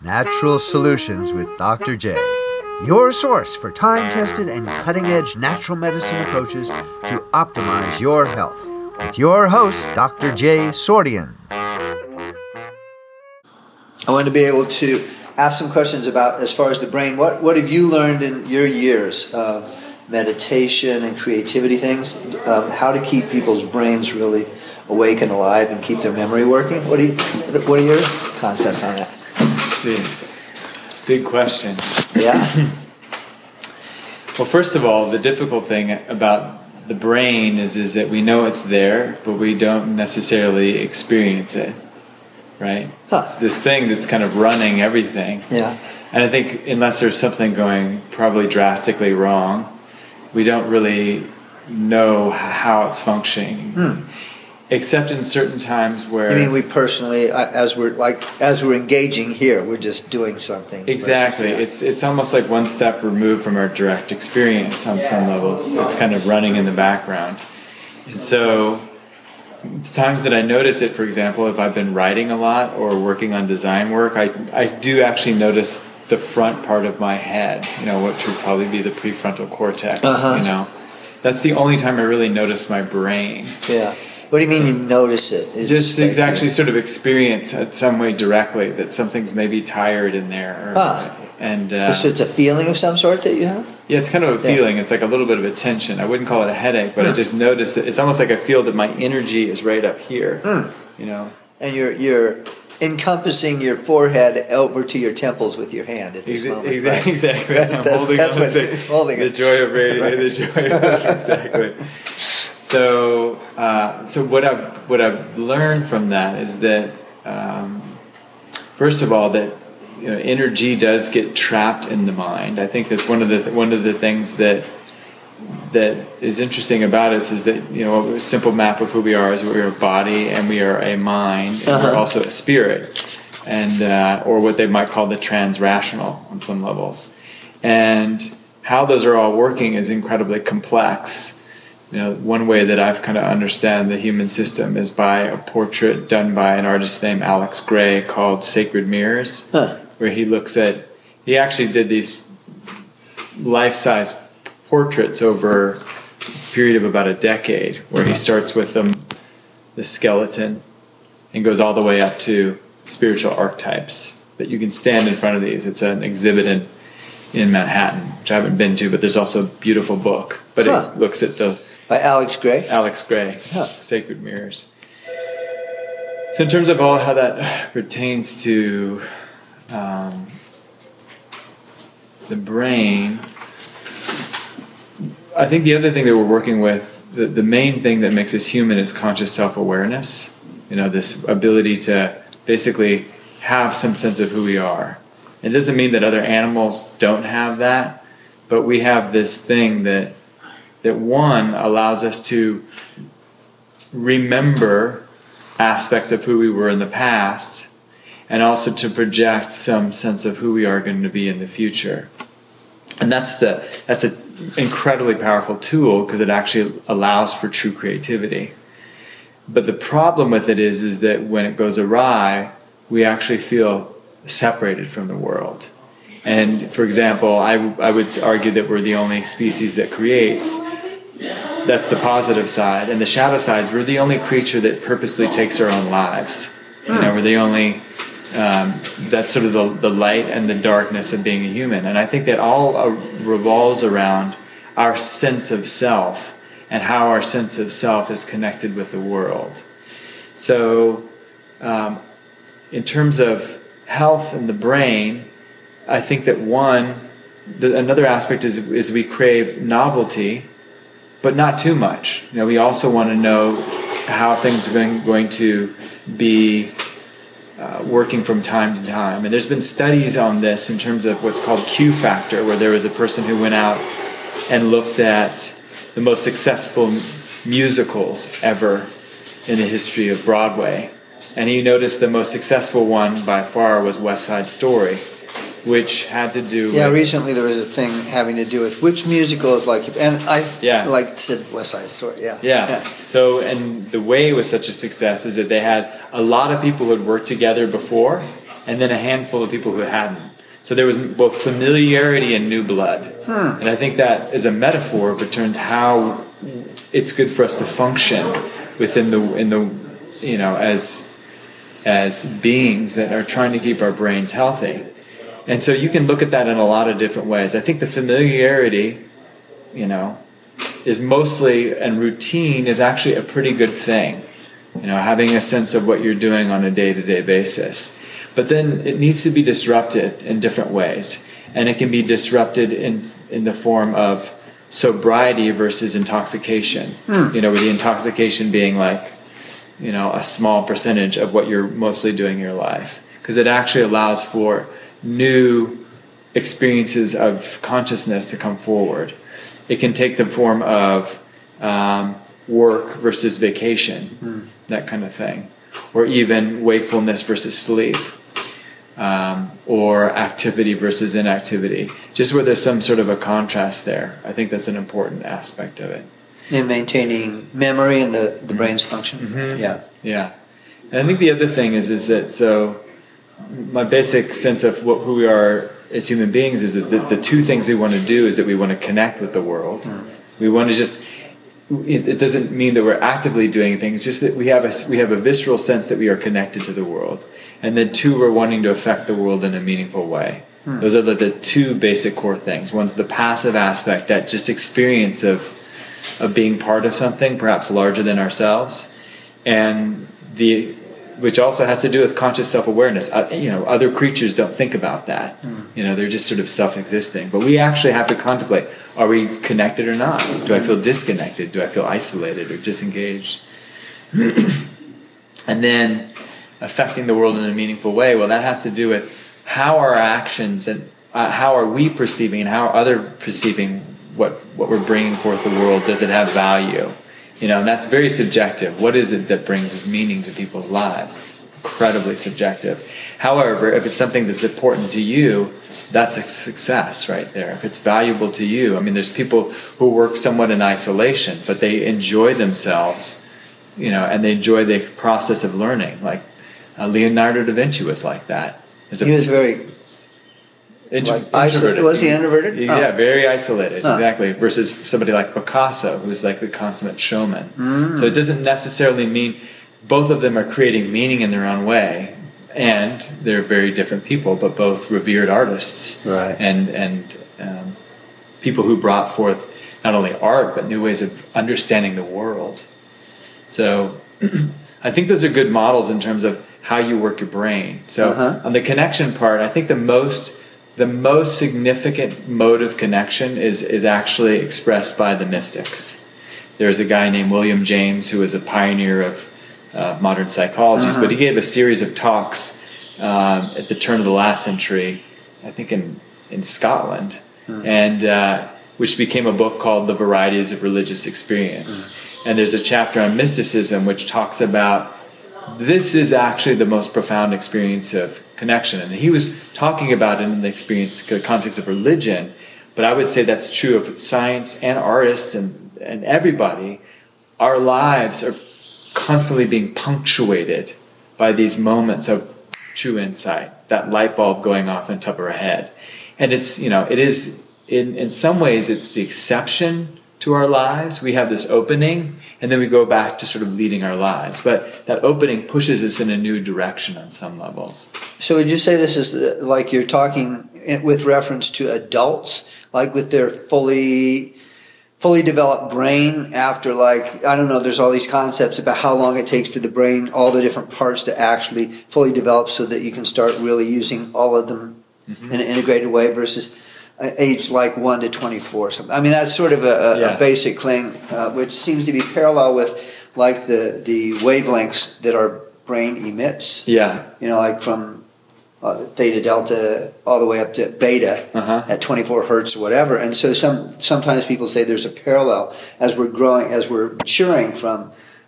Natural Solutions with Dr. J. Your source for time-tested and cutting-edge natural medicine approaches to optimize your health. With your host, Dr. J. Sordian. I want to be able to ask some questions about, as far as the brain, what have you learned in your years of meditation and creativity things, how to keep people's brains really awake and alive and keep their memory working? What are your concepts on that? Big question. Yeah. Well, first of all, the difficult thing about the brain is that we know it's there, but we don't necessarily experience it, right? Huh. It's this thing that's kind of running everything. Yeah. And I think unless there's something going probably drastically wrong, we don't really know how it's functioning. Except in certain times where... I mean, we personally, as we're engaging here, we're just doing something. Exactly. It's almost like one step removed from our direct experience on some levels. It's kind of running in the background. And so, times that I notice it, for example, if I've been writing a lot or working on design work, I do actually notice the front part of my head, which would probably be the prefrontal cortex, That's the only time I really notice my brain. Yeah. What do you mean you notice it? It's just exactly sort of experience it some way directly that something's maybe tired in there. So it's a feeling of some sort that you have? Yeah, it's kind of a feeling. It's like a little bit of a tension. I wouldn't call it a headache, but I just notice that it's almost like I feel that my energy is right up here. And you're encompassing your forehead over to your temples with your hand at this moment. Exactly. I'm holding the joy of radio. Right. The joy of exactly. So what I've learned from that is that first of all that energy does get trapped in the mind. I think that's one of the things that is interesting about us is that a simple map of who we are is we're a body and we are a mind and we're also a spirit, and or what they might call the transrational on some levels, and how those are all working is incredibly complex. One way that I've kind of understand the human system is by a portrait done by an artist named Alex Gray called Sacred Mirrors, where he actually did these life-size portraits over a period of about a decade, where he starts with the skeleton and goes all the way up to spiritual archetypes. But you can stand in front of these. It's an exhibit in Manhattan, which I haven't been to, but there's also a beautiful book. But it looks at by Alex Gray? Alex Gray, Sacred Mirrors. So in terms of how that pertains to the brain, I think the other thing that we're working with, the main thing that makes us human is conscious self-awareness. This ability to basically have some sense of who we are. It doesn't mean that other animals don't have that, but we have this thing that one allows us to remember aspects of who we were in the past and also to project some sense of who we are going to be in the future. And that's an incredibly powerful tool because it actually allows for true creativity. But the problem with it is that when it goes awry, we actually feel separated from the world. And for example, I would argue that we're the only species that creates. That's the positive side. And the shadow side is we're the only creature that purposely takes our own lives. We're the only, that's sort of the light and the darkness of being a human. And I think that all revolves around our sense of self and how our sense of self is connected with the world. So in terms of health and the brain, I think that another aspect is we crave novelty, but not too much. We also want to know how things are going to be working from time to time. And there's been studies on this in terms of what's called Q factor, where there was a person who went out and looked at the most successful musicals ever in the history of Broadway. And he noticed the most successful one by far was West Side Story, which had to do with... Yeah, recently there was a thing having to do with which musical is like... And I said West Side Story, Yeah. So, and the way it was such a success is that they had a lot of people who had worked together before, and then a handful of people who hadn't. So there was both familiarity and new blood. And I think that is a metaphor of returns how it's good for us to function within as beings that are trying to keep our brains healthy. And so you can look at that in a lot of different ways. I think the familiarity, is mostly, and routine is actually a pretty good thing. Having a sense of what you're doing on a day-to-day basis. But then it needs to be disrupted in different ways. And it can be disrupted in the form of sobriety versus intoxication. With the intoxication being like, a small percentage of what you're mostly doing in your life. Because it actually allows for new experiences of consciousness to come forward. It can take the form of work versus vacation, that kind of thing. Or even wakefulness versus sleep. Or activity versus inactivity. Just where there's some sort of a contrast there. I think that's an important aspect of it. In maintaining memory and the brain's function. Mm-hmm. Yeah. And I think the other thing is that, so my basic sense of who we are as human beings is that the two things we want to do is that we want to connect with the world. We want to just, it doesn't mean that we're actively doing things, just that we have a visceral sense that we are connected to the world. And then two, we're wanting to affect the world in a meaningful way. Those are the two basic core things. One's the passive aspect, that just experience of being part of something, perhaps larger than ourselves, and which also has to do with conscious self-awareness. Other creatures don't think about that. They're just sort of self-existing. But we actually have to contemplate: are we connected or not? Do I feel disconnected? Do I feel isolated or disengaged? And then affecting the world in a meaningful way. Well, that has to do with how our actions and how are we perceiving and how are others perceiving what we're bringing forth the world. Does it have value? And that's very subjective. What is it that brings meaning to people's lives? Incredibly subjective. However, if it's something that's important to you, that's a success right there. If it's valuable to you, there's people who work somewhat in isolation, but they enjoy themselves, and they enjoy the process of learning. Like Leonardo da Vinci was like that. He was very introverted. Was he introverted? Yeah, very isolated, exactly. Versus somebody like Picasso, who's like the consummate showman. So it doesn't necessarily mean both of them are creating meaning in their own way, and they're very different people, but both revered artists, right? And people who brought forth not only art but new ways of understanding the world. So I think those are good models in terms of how you work your brain. So on the connection part, I think the most significant mode of connection is actually expressed by the mystics. There's a guy named William James who was a pioneer of modern psychology, but he gave a series of talks at the turn of the last century, I think in Scotland, and which became a book called The Varieties of Religious Experience. And there's a chapter on mysticism which talks about this is actually the most profound experience of connection. And he was talking about it in the context of religion, but I would say that's true of science and artists and everybody. Our lives are constantly being punctuated by these moments of true insight, that light bulb going off on top of our head. And it's, it is, in some ways, it's the exception to our lives. We have this opening, and then we go back to sort of leading our lives. But that opening pushes us in a new direction on some levels. So would you say this is like you're talking with reference to adults, like with their fully developed brain after, like, I don't know, there's all these concepts about how long it takes for the brain, all the different parts to actually fully develop so that you can start really using all of them in an integrated way versus age like 1 to 24 or something. I mean, that's sort of a basic thing, which seems to be parallel with like the wavelengths that our brain emits. Yeah. Like from theta, delta, all the way up to beta at 24 hertz or whatever. And so sometimes people say there's a parallel as we're growing, as we're maturing from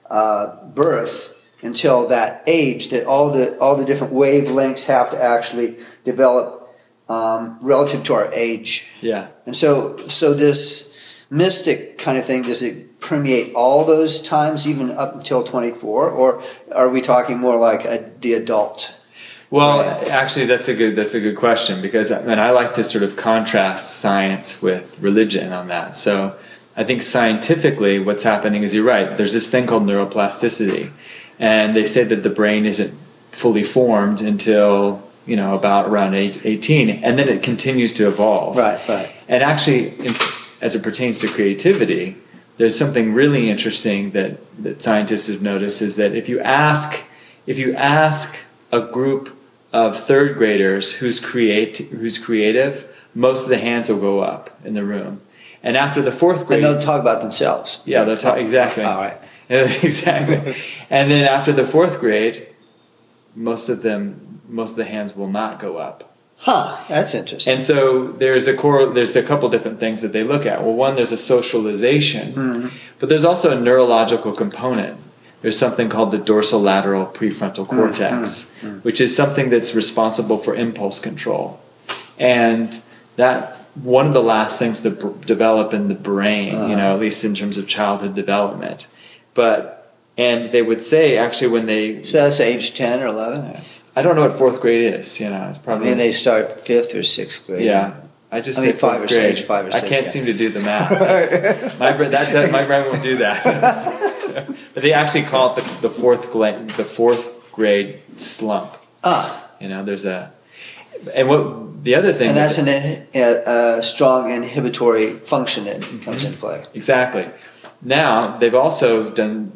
birth until that age, that all the different wavelengths have to actually develop relative to our age. Yeah. And so this mystic kind of thing, does it permeate all those times, even up until 24, or are we talking more like the adult? Well, actually, that's a good question, because I like to sort of contrast science with religion on that. So I think scientifically what's happening is, you're right, there's this thing called neuroplasticity, and they say that the brain isn't fully formed until about around 18, and then it continues to evolve. Right. And actually, as it pertains to creativity, there's something really interesting that scientists have noticed, is that if you ask a group of third graders who's creative, most of the hands will go up in the room. And after the fourth grade, and they'll talk about themselves. Yeah, they'll talk, exactly. All right. Exactly. And then after the fourth grade, most of the hands will not go up. Huh, that's interesting. And so there's a couple different things that they look at. Well, one, there's a socialization, but there's also a neurological component. There's something called the dorsolateral prefrontal cortex, which is something that's responsible for impulse control. And that's one of the last things to develop in the brain, at least in terms of childhood development. And they would say, actually, when they... So that's age 10 or 11? Or? I don't know what fourth grade is, it's probably... they start 5th or 6th grade. Yeah. I say 5 or 6, 5 or 6. I can't seem to do the math. My brain won't do that. But they actually call it the fourth grade slump. There's a... And what the other thing... And that's a strong inhibitory function that comes into play. Exactly. Now, they've also done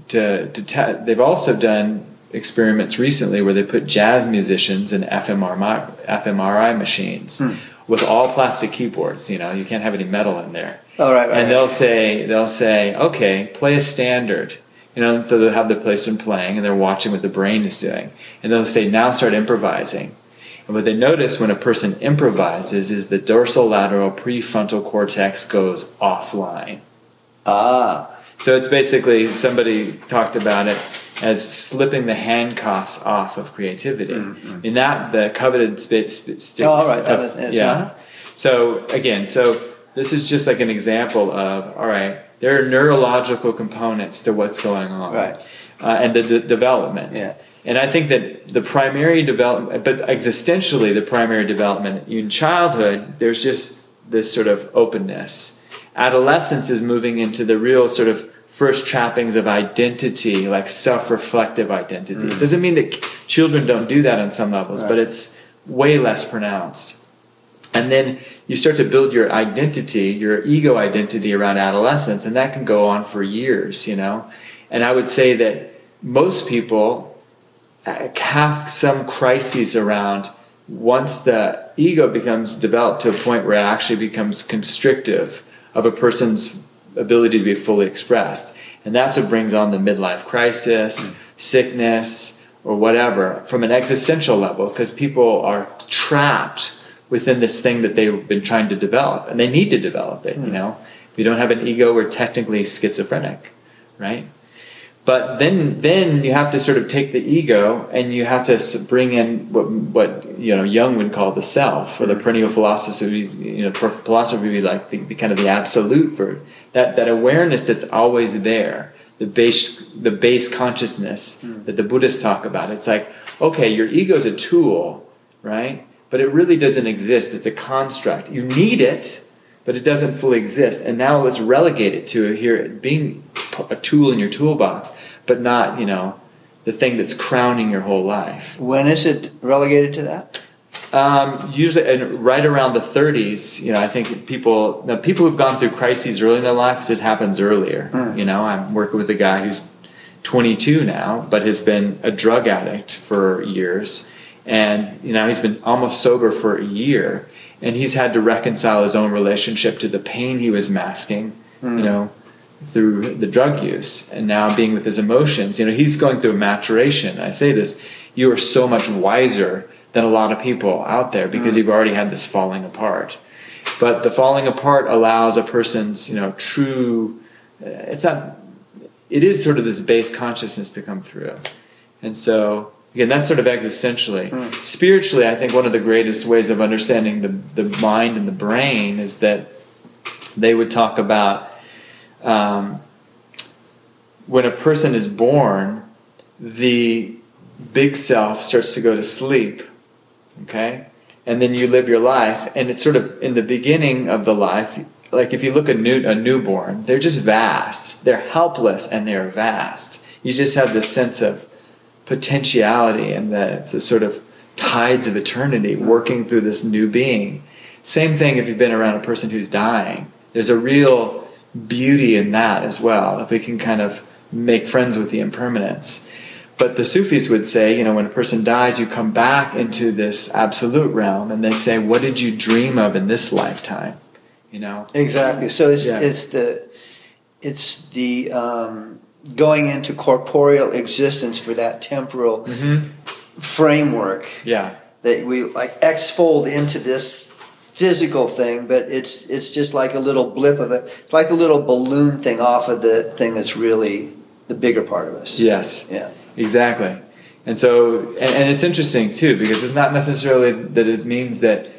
experiments recently where they put jazz musicians in fMRI machines with all plastic keyboards. You can't have any metal in there. Oh, right. And they'll say, okay, play a standard. So they'll have the person playing, and they're watching what the brain is doing. And they'll say, now start improvising. And what they notice when a person improvises is the dorsolateral prefrontal cortex goes offline. So it's basically, somebody talked about it as slipping the handcuffs off of creativity. In that, the coveted stick. Oh, all right. Yeah. So again, this is just like an example of, all right, there are neurological components to what's going on. Right. And the development. Yeah. And I think that the primary development, but existentially the primary development in childhood, there's just this sort of openness. Adolescence is moving into the real sort of first trappings of identity, like self-reflective identity. It doesn't mean that children don't do that on some levels, but it's way less pronounced. And then you start to build your identity, your ego identity around adolescence, and that can go on for years, And I would say that most people have some crises around once the ego becomes developed to a point where it actually becomes constrictive of a person's ability to be fully expressed. And that's what brings on the midlife crisis, sickness, or whatever, from an existential level, because people are trapped within this thing that they've been trying to develop, and they need to develop it, If you don't have an ego, we're technically schizophrenic, right? But then you have to sort of take the ego and you have to bring in what Jung would call the self, or the perennial philosophy. Philosophy would be like the kind of the absolute for that awareness that's always there, the base consciousness that the Buddhists talk about. It's like, okay, your ego is a tool, right? But it really doesn't exist. It's a construct. You need it, but it doesn't fully exist. And now let's relegate it to here being a tool in your toolbox, but not, the thing that's crowning your whole life. When is it relegated to that? Usually right around the 30s, I think people who've gone through crises early in their lives, it happens earlier. I'm working with a guy who's 22 now, but has been a drug addict for years. And, he's been almost sober for a year. And he's had to reconcile his own relationship to the pain he was masking, through the drug use, and now being with his emotions. He's going through a maturation. I say this, you are so much wiser than a lot of people out there because you've already had this falling apart. But the falling apart allows a person's, true, it is sort of this base consciousness to come through. And so, again, that's sort of existentially. Spiritually, I think one of the greatest ways of understanding the mind and the brain is that they would talk about when a person is born, the big self starts to go to sleep, okay? And then you live your life, and it's sort of in the beginning of the life, like if you look at a newborn, they're just vast. They're helpless and they're vast. You just have this sense of potentiality and the sort of tides of eternity working through this new being. Same thing if you've been around a person who's dying. There's a real beauty in that as well, if we can kind of make friends with the impermanence. But the Sufis would say, when a person dies, you come back into this absolute realm, and they say, what did you dream of in this lifetime? Exactly. So it's the going into corporeal existence for that temporal framework. Yeah. That we like exfold into this physical thing, but it's just like a little blip of it. It's like a little balloon thing off of the thing that's really the bigger part of us. Yes. Yeah. Exactly. And so, and it's interesting too, because it's not necessarily that it means that,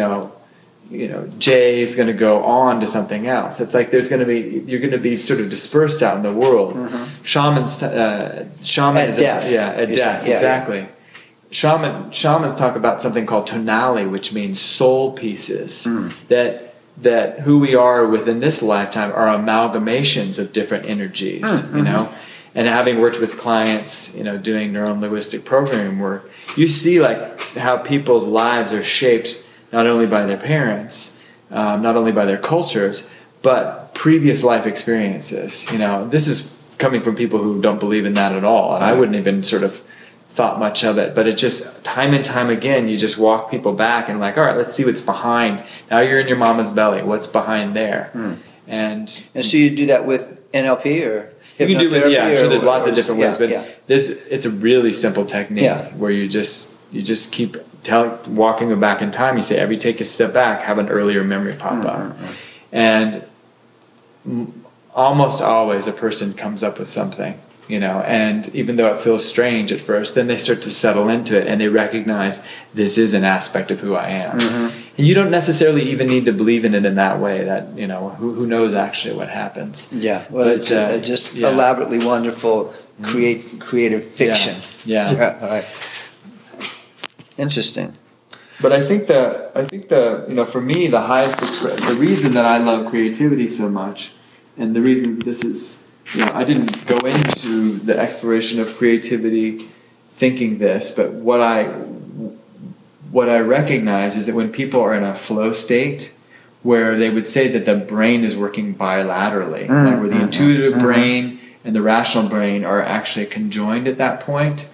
Jay is going to go on to something else. It's like you're going to be sort of dispersed out in the world. Mm-hmm. Shaman at death. At death, exactly. Yeah. Shamans talk about something called tonali, which means soul pieces. That who we are within this lifetime are amalgamations of different energies, And having worked with clients, doing neuro-linguistic programming work, you see like how people's lives are shaped not only by their parents, not only by their cultures, but previous life experiences. This is coming from people who don't believe in that at all, and I wouldn't even sort of thought much of it. But it just, time and time again, you just walk people back and like, all right, let's see what's behind. Now you're in your mama's belly. What's behind there? And so you do that with NLP or? You can do it, sure. There's lots of different ways, but it's a really simple technique where you just keep walking them back in time. You say, every take a step back, have an earlier memory pop up, and almost always a person comes up with something, and even though it feels strange at first, then they start to settle into it and they recognize this is an aspect of who I am. And you don't necessarily even need to believe in it in that way. That who knows actually what happens. Yeah, well, but, it's just elaborately wonderful, creative fiction. Yeah. All right. Interesting. But I think for me the reason that I love creativity so much, and the reason this is I didn't go into the exploration of creativity thinking this, but what I recognize is that when people are in a flow state where they would say that the brain is working bilaterally, like where the intuitive brain and the rational brain are actually conjoined at that point,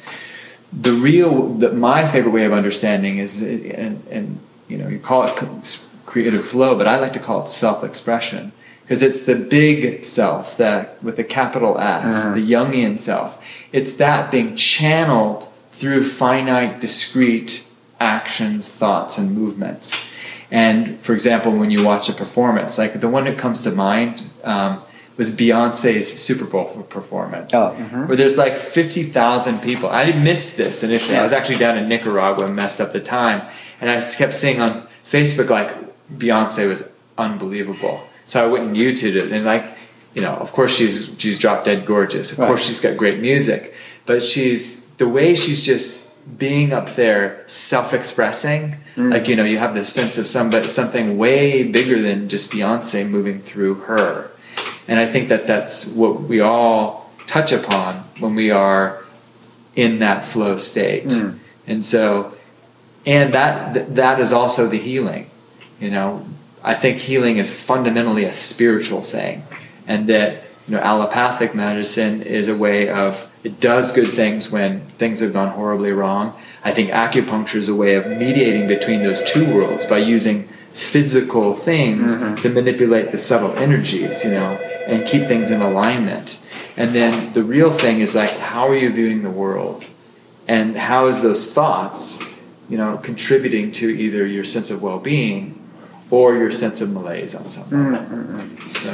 my favorite way of understanding is, and you call it creative flow, but I like to call it self-expression, because it's the big self, that with a capital S, the Jungian self. It's that being channeled through finite, discrete actions, thoughts, and movements. And for example, when you watch a performance, like the one that comes to mind was Beyonce's Super Bowl performance, where there's like 50,000 people. I missed this initially. I was actually down in Nicaragua and messed up the time, and I just kept seeing on Facebook like Beyonce was unbelievable. So I went and YouTubed it, and of course she's drop dead gorgeous. Of course she's got great music, but the way she's just being up there, self-expressing, you have this sense of something way bigger than just Beyonce moving through her. And I think that's what we all touch upon when we are in that flow state. And so, and that is also the healing. I think healing is fundamentally a spiritual thing, and that allopathic medicine is a way of, it does good things when things have gone horribly wrong. I think acupuncture is a way of mediating between those two worlds by using physical things to manipulate the subtle energies, and keep things in alignment. And then the real thing is like, how are you viewing the world? And how is those thoughts, contributing to either your sense of well-being or your sense of malaise on something.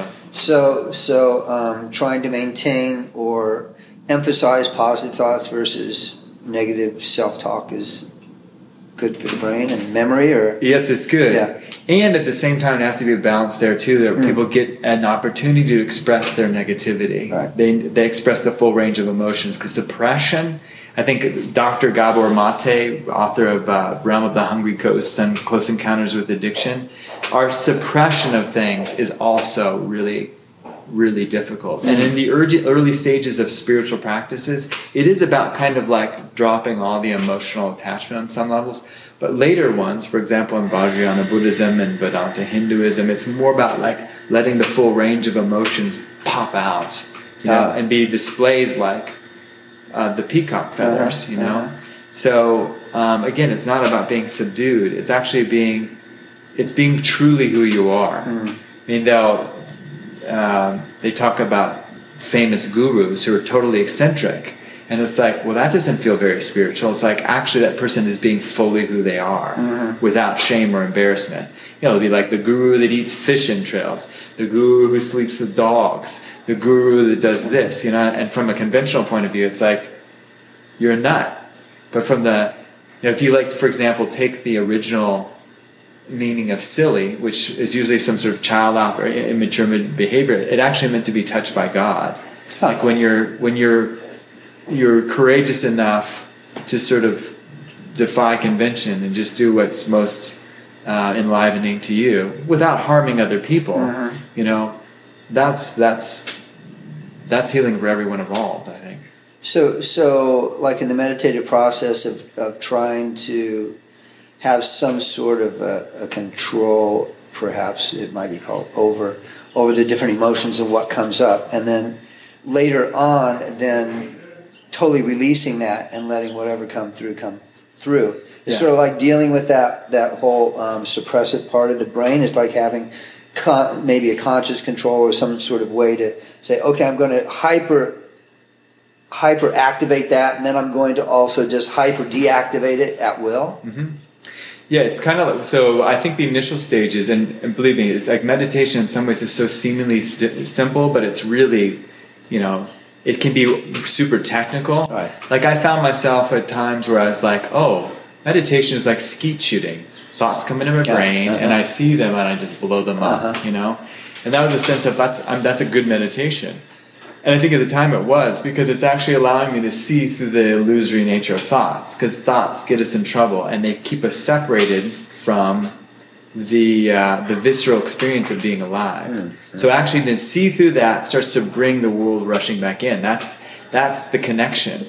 So trying to maintain or emphasize positive thoughts versus negative self-talk is good for the brain and memory, or? Yes, it's good. Yeah. And at the same time, it has to be a balance there too, that people get an opportunity to express their negativity. Right. They express the full range of emotions, because suppression, I think Dr. Gabor Mate, author of Realm of the Hungry Ghosts and Close Encounters with Addiction, our suppression of things is also really, really difficult. And in the early stages of spiritual practices, it is about kind of like dropping all the emotional attachment on some levels. But later ones, for example, in Vajrayana Buddhism and Vedanta Hinduism, it's more about like letting the full range of emotions pop out, you know, and be displays like the peacock feathers, you know. So again, it's not about being subdued. It's actually being truly who you are. I mean, they talk about famous gurus who are totally eccentric, and it's like, well, that doesn't feel very spiritual. It's like actually that person is being fully who they are without shame or embarrassment. You know, it'll be like the guru that eats fish entrails, the guru who sleeps with dogs, the guru that does this, you know. And from a conventional point of view, it's like you're a nut. But from the, you know, if you like, for example, take the original meaning of silly, which is usually some sort of child-off or immature behavior, it actually meant to be touched by God. Like when you're courageous enough to sort of defy convention and just do what's most enlivening to you without harming other people, you know, that's healing for everyone involved, I think. So like in the meditative process of trying to have some sort of a control, perhaps it might be called, over the different emotions and what comes up, and then later on, then totally releasing that and letting whatever come through. It's sort of like dealing with that whole suppressive part of the brain. It's like having maybe a conscious control or some sort of way to say, okay, I'm going to hyper activate that, and then I'm going to also just hyper deactivate it at will. Yeah, it's kind of like, so I think the initial stages, and believe me, it's like meditation in some ways is so seemingly simple, but it's really, you know, it can be super technical. Right. Like I found myself at times where I was like, oh, meditation is like skeet shooting. Thoughts come into my brain and I see them and I just blow them up, you know? And that was a sense of that's a good meditation. And I think at the time it was, because it's actually allowing me to see through the illusory nature of thoughts, because thoughts get us in trouble and they keep us separated from the visceral experience of being alive. So actually to see through that starts to bring the world rushing back in. That's the connection.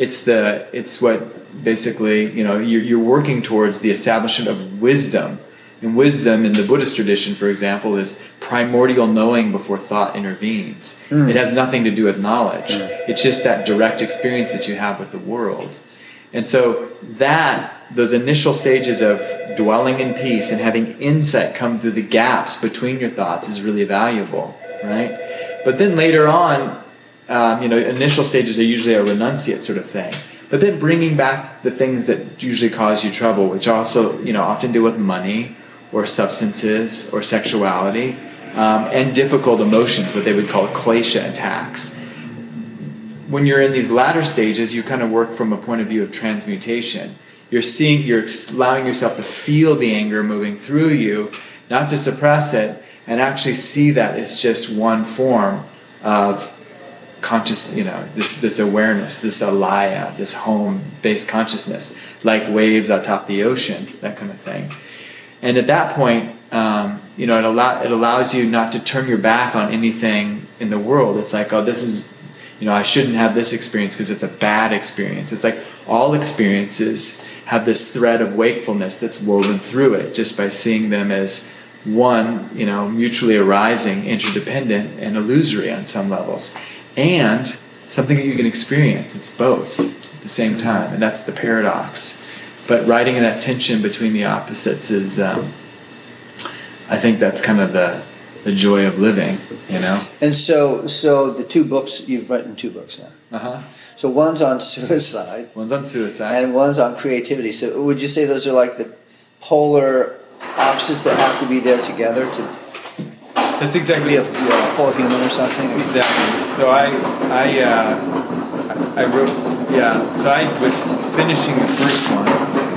It's what basically, you know, you're working towards the establishment of wisdom. And wisdom in the Buddhist tradition, for example, is primordial knowing before thought intervenes. It has nothing to do with knowledge. It's just that direct experience that you have with the world. And so those initial stages of dwelling in peace and having insight come through the gaps between your thoughts is really valuable, right? But then later on, you know, initial stages are usually a renunciate sort of thing. But then bringing back the things that usually cause you trouble, which also, you know, often deal with money or substances or sexuality, and difficult emotions, what they would call klesha attacks. When you're in these latter stages, you kind of work from a point of view of transmutation. You're allowing yourself to feel the anger moving through you, not to suppress it, and actually see that it's just one form of conscious, you know, this awareness, this alaya, this home-based consciousness, like waves atop the ocean, that kind of thing. And at that point, you know, it allows you not to turn your back on anything in the world. It's like, oh, this is, you know, I shouldn't have this experience because it's a bad experience. It's like all experiences have this thread of wakefulness that's woven through it just by seeing them as one, you know, mutually arising, interdependent, and illusory on some levels. And something that you can experience. It's both at the same time, and that's the paradox. But riding in that tension between the opposites is, I think that's kind of the joy of living, you know? And so the two books, you've written two books now. So one's on suicide. One's on suicide. And one's on creativity. So would you say those are like the polar opposites that have to be there together to That's exactly be a full human or something? Exactly. So I wrote, so I was finishing the first one.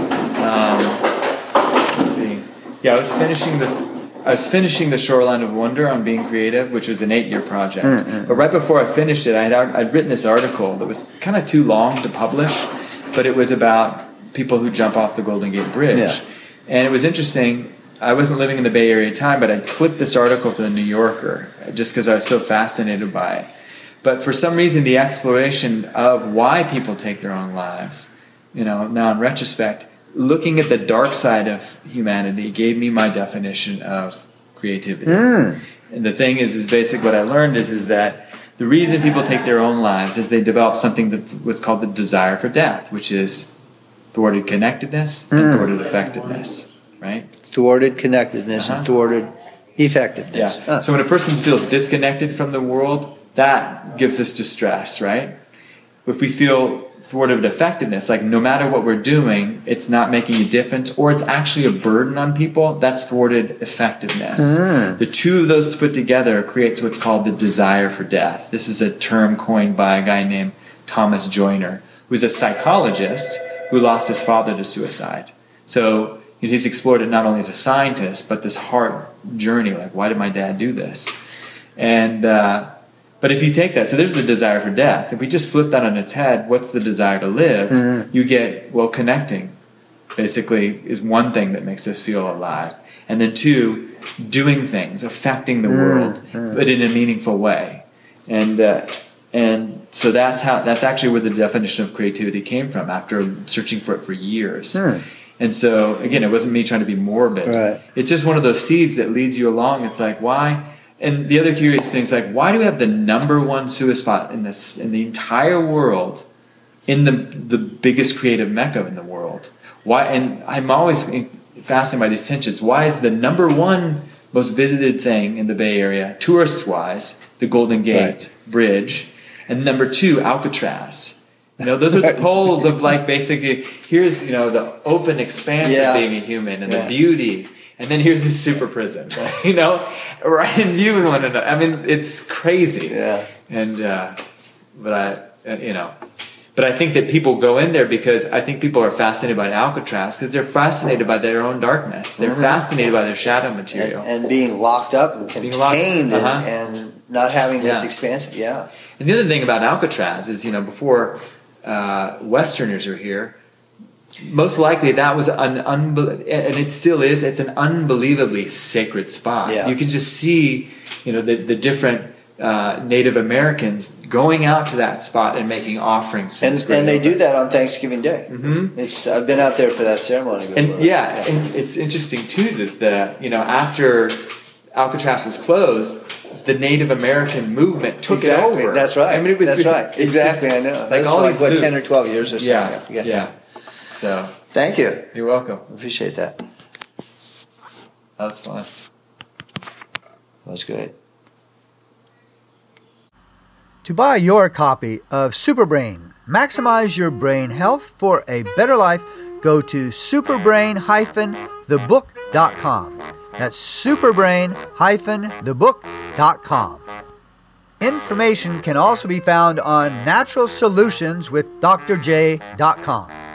Let's see. Yeah, I was finishing the Shoreline of Wonder on being creative, which was an 8-year project. But right before I finished it, I'd written this article that was kind of too long to publish. but it was about people who jump off the Golden Gate Bridge. Yeah. And it was interesting. I wasn't living in the Bay Area at the time, but I clipped this article from the New Yorker just because I was so fascinated by it. But for some reason, the exploration of why people take their own lives, now in retrospect, looking at the dark side of humanity gave me my definition of creativity. And the thing is basically what I learned is that the reason people take their own lives is they develop something what's called the desire for death, which is thwarted connectedness and thwarted effectiveness, right? Thwarted connectedness and thwarted effectiveness. Yeah. So when a person feels disconnected from the world, that gives us distress, right? If we feel thwarted effectiveness, like no matter what we're doing, it's not making a difference, or it's actually a burden on people, that's thwarted effectiveness. The two of those put together creates what's called the desire for death. This is a term coined by a guy named Thomas Joyner, who's a psychologist who lost his father to suicide. So he's explored it not only as a scientist, but this heart journey, like, why did my dad do this? And but if you take that, so there's the desire for death. If we just flip that on its head, what's the desire to live? You get, connecting basically is one thing that makes us feel alive. And then two, doing things, affecting the world, but in a meaningful way. And so that's actually where the definition of creativity came from after searching for it for years. And so, again, it wasn't me trying to be morbid. Right. It's just one of those seeds that leads you along. It's like, why? And the other curious thing is, like, why do we have the number one suicide spot in the entire world, in the biggest creative mecca in the world? Why? And I'm always fascinated by these tensions. Why is the number one most visited thing in the Bay Area, tourist-wise, the Golden Gate Bridge, and number two, Alcatraz? Those are the poles of, like, basically, here's, the open expanse of being a human and the beauty. And then here's this super prison, right in view with one another. I mean, it's crazy. Yeah. And, but I think that people go in there because I think people are fascinated by Alcatraz because they're fascinated by their own darkness. They're fascinated by their shadow material. And being locked up and contained and not having this expansive, And the other thing about Alcatraz is, before Westerners are here, most likely that was and it still is, it's an unbelievably sacred spot. Yeah. You can just see, the different Native Americans going out to that spot and making offerings. And they do that on Thanksgiving Day. I've been out there for that ceremony before. And and it's interesting too that after Alcatraz was closed, the Native American movement took it over. That's right. I mean, that's right. Exactly. I know. Like all these 10 or 12 years or something. Yeah. So thank you. You're welcome. Appreciate that. That was fun. That was great. To buy your copy of Superbrain, maximize your brain health for a better life, go to superbrain-thebook.com. That's superbrain-thebook.com. Information can also be found on naturalsolutionswithdrj.com.